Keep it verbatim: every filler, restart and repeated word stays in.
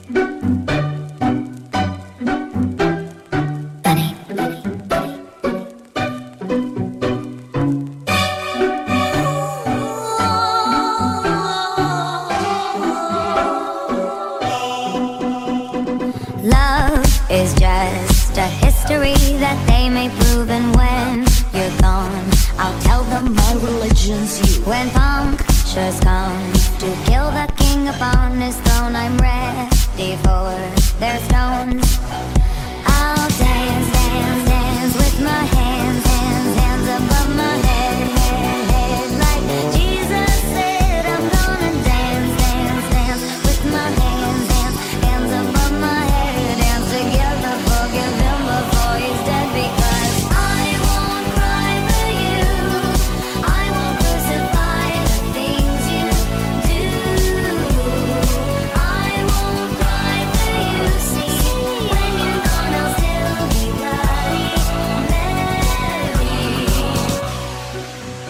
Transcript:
Love is just a history that they may prove, and when you're gone, I'll tell them my religion's you. When punctures come to kill the king upon his throne, I'm ready for their stones.